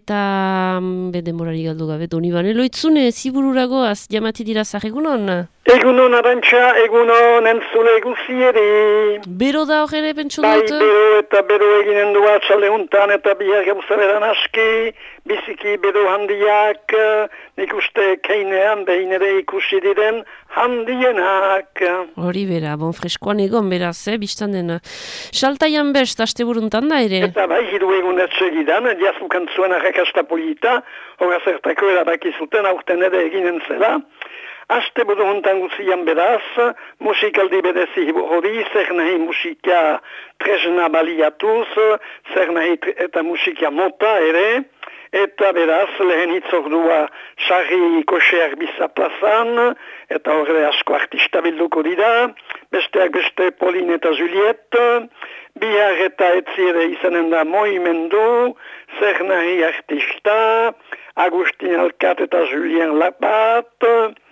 eta demorari galdu gabe, Donibane Loitzune, zibururagoaz, jamati dira egunon? Egunon Arantxa, egunon entzule guzieri. Bero da hor ere pentsu dut? Bai, bero eta bero eginen du atxalde untan eta bihar gauza beran aski, biziki bero handiak, nik uste keinean behin ere ikusi diren handienak. Hori bera, bon freskoan egon beraz, biztan dena. Saltaian best, aste buruntan da ere? Eta bai, hiru egun etxegidan, jazukan zuen arrakasta polita, hoga zertako erabakizuten aurten ere eginen zela. Aste buru hontan guzian beraz, musikaldi berezi hori, zer nahi musika tresna baliatuz, zer nahi eta musika mota ere, eta beraz lehen hitzordua sarri koxeak biza plazan, eta horre asko artista bilduko dira, besteak beste Pauline eta Juliette, bihar eta etzi ere izanen da moimendu, zer nahi artista, Agustin Alkat eta Julien Lapat,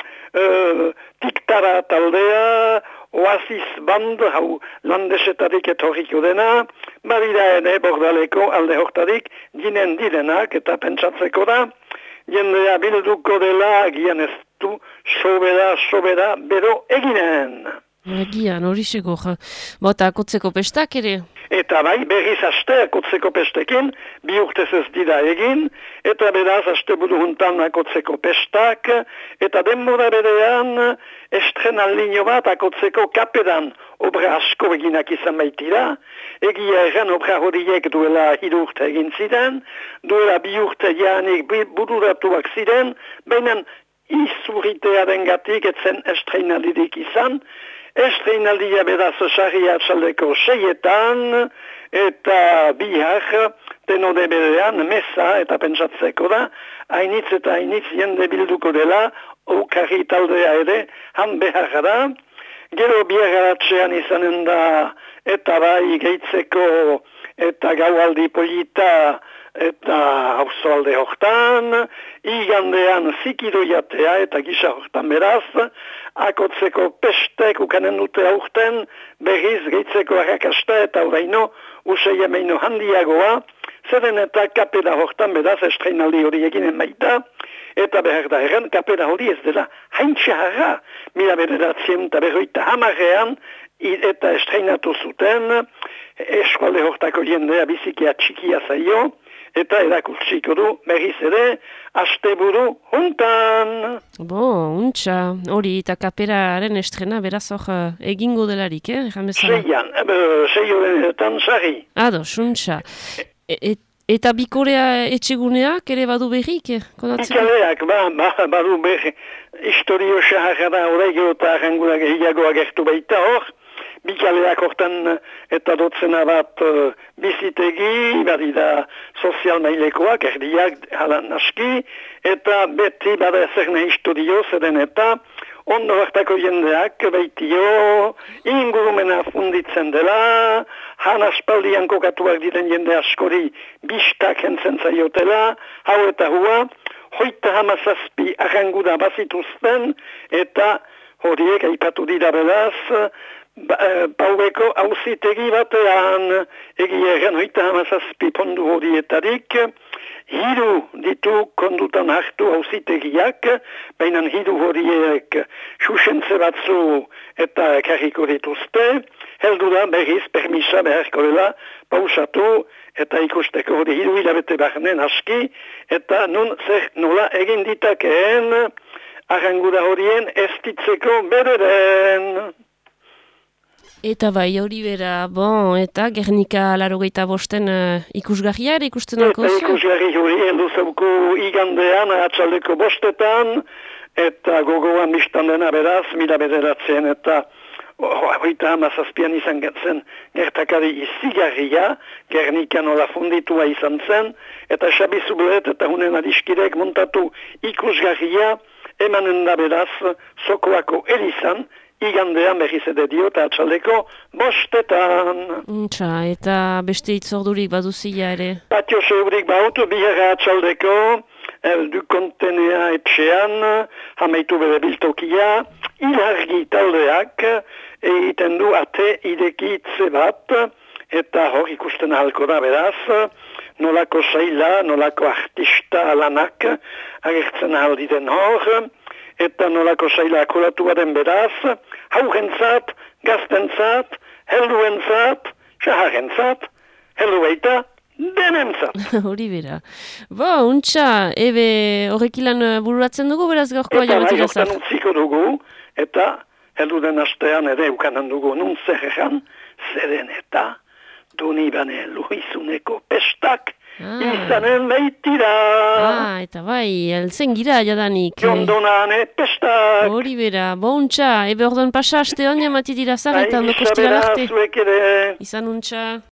Tiktara taldea, Oasis Band, hau landesetarik etorriko dena, badira ere bordaleko alde hortarik, ginen direnak eta pentsatzeko da, jendea bilduko dela, gian ez du, sobera, bero eginen. Egian, hori sego, bota kotzeko pestak ere? Eta bai, berriz aste kotzeko pestekin, bi urtez ez dira egin, eta beraz aste buru huntan akotzeko pestak, eta denbora berean estrenalino bat akotzeko kapedan obra asko eginak izan baitira, egia egan obra horiek duela 3 urte egin ziren, duela 2 urte janik bururatuak ziren, baina izurritearen gatik etzen estrenalidik izan, estreinaldia beraz sarri atxaldeko 6etan, eta bihar denode berean mesa eta pentsatzeko da, hainitz eta hainitz jende bilduko dela, okarri taldea ere, han behar da, gero biagaratxean izanen da, eta bai gehitzeko eta gaualdi polita, eta hauzoalde hortan, igandean zikido jatea eta gisa hortan beraz, akotzeko pestek ukanen dute aurten, berriz gehitzeko arrakasta eta oraino, usai meino handiagoa, zeren eta kapela hortan beraz estreinaldi hori eginen baita, eta behar da erran kapela hori ez dela haintxarra, mila bederatzen eta berroita hamarrean, eta estreinatu zuten, eskualde hortako jendea bizikia txikia zaio, eta erakutsiko du, berriz ere, asteburu hontan. Untxa, hori eta kaperaren estrena beraz hor egingo delarik, Seian, 6 horretan sarri. Ados, untxa. Eta bikorea etxeguneak ere badu berrik? Bikaleak, badu berrik. Historio xaharra da horrego eta arrangura gehiagoa gertu baita hor. Bikaleak hortan eta dotzena bat bizitegi, badida sozial mailekoak, erdiak halan aski, eta beti bada zer nahi historio zeden eta ondo hartako jendeak baitio, ingurumena funditzen dela, han aspaldian kokatuak diren jende askori bistak entzen zaiotela, hau eta hua, 37 arranguda bazituzten, eta horiek aipatu dira beraz, Paueko auzitegi batean, egia egen 37 pondu horietarik, 3 ditu kondutan hartu auzitegiak, baina 3 horiek susentze batzu eta karriko dituzte, heldu da berriz permisa beharko dela pausatu eta ikusteko hori 3 hilabete barnen aski, eta nun zer nola egin ditakeen arrangura horien ez ditzeko bederen. Eta bai, hori bera, eta Gernika 85 ikusgarria ere ikusten alko zu? Eta ikusgarri hori heldu zauku igandean atxaldeko 5etan, eta gogoan biztan dena beraz, mila bederatzen eta 37an izan zen gertakari izigarria, Gernika nola funditua izan zen, eta Xabi Zublet eta hunen adiskidek montatu ikusgarria, emanen da beraz, Zokoako elizan, igandean berriz ere dio eta atxaldeko 5etan. Eta beste itzordurik baduzia ere? Patio seurik bautu, biherra atxaldeko, du kontenea etxean, hamaitu bere biltokia, ilargi taldeak, egiten du ate idekitze bat, eta hor ikusten ahalko da beraz, nolako saila, nolako artista lanak agertzen alditen hor, eta nolako saila akolatu baden beraz, haurentzat, gaztentzat, helduentzat, xaharentzat, heldu baita, denentzat. Hori bera. Bo, untxa, ebe horrekilan bururatzen dugu, beraz gaurkoa jamatirazak. Eta bai, utziko dugu, eta heldu den astean ere ukanan dugu nun zerrean, zeren eta Donibane Luizuneko pestak izanen leitira. Eta bai, elzen gira jadanik. Jondonane pestak. Hori bera, bo untxa, ebe orduan pasa aste hon jamatirazak eta ondoko Isabela, arte. zuek ere. Izan untxa.